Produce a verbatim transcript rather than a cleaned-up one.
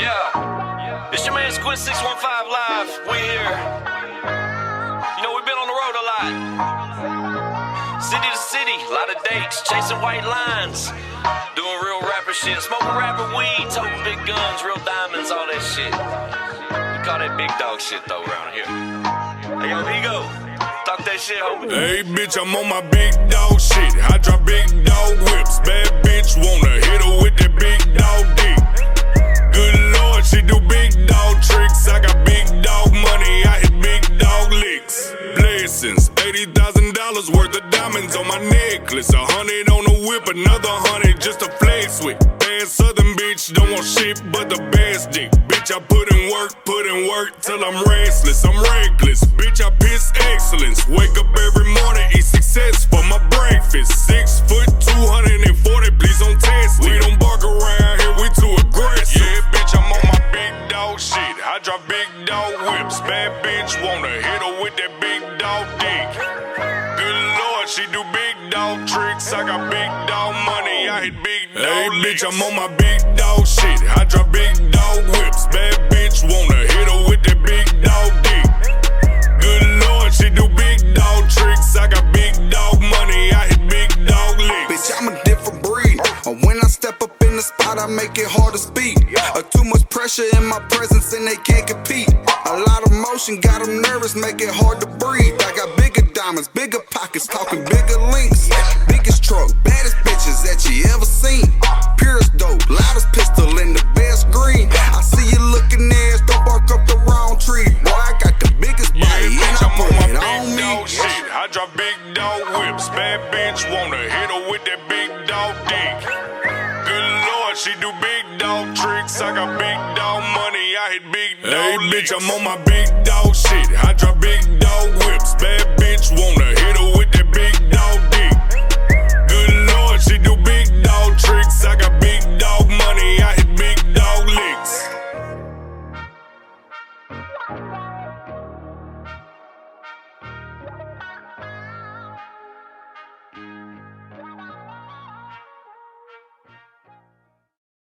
Yeah, it's your man Squid six one five Live. We here. You know, we've been on the road a lot. City to city, a lot of dates, chasing white lines. Doing real rapper shit, smoking rapper weed, toting big guns, real diamonds, all that shit. We call that big dog shit though around here. Hey, yo, Ego, talk that shit, homie. Hey, bitch, I'm on my big dog shit. I drop big dog whips. Bad bitch wanna hit her with that big dog dick. Good Lord, she do big dog tricks. I got big dog money, I hit big dog licks. Blessings, eighty thousand dollars worth of diamonds on my necklace. A hundred on the whip, another hundred just to flex with. Bad southern bitch, don't want shit but the best dick. Bitch, I put in work, put in work till I'm restless. I'm reckless, bitch, I piss excellence. Wake up every morning, eat success for my breakfast. Six foot, two hundred forty, please don't test it. We don't bark around here, we too aggressive. Yeah, bitch, I'm on my big dog shit. I drop big dog whips. Bad bitch wanna hit her with that big dog dick. Good Lord, she do big dog tricks. I got big dog money, I hit big dog Hey, licks. Bitch, I'm on my big dog shit. I drop big dog whips. Bad bitch wanna hit her with that big dog dick. Good Lord, she do big dog tricks. I got big dog money, I hit big dog licks. Bitch, I'm a different breed. Uh, When I step up in the spot, I make it hard to speak. Uh, too much pressure in my presence and they can't compete. A lot of motion got them nervous, make it hard to breathe. I got bigger diamonds, bigger pockets, talking bigger links. Biggest truck, baddest bitches that you ever seen. Purest dope, loudest pistol in the best green. I see you looking ass, don't bark up the wrong tree. Boy, I got the biggest Yeah, body and bitch, I I'm put on my it big on me. dog shit. I drop big dog whips. Bad bitch wanna hit her with that big dog dick. Good Lord, she do big dog tricks. I got big dog money, I hit big dog Hey, bitch, I'm on my big dog shit. I drop big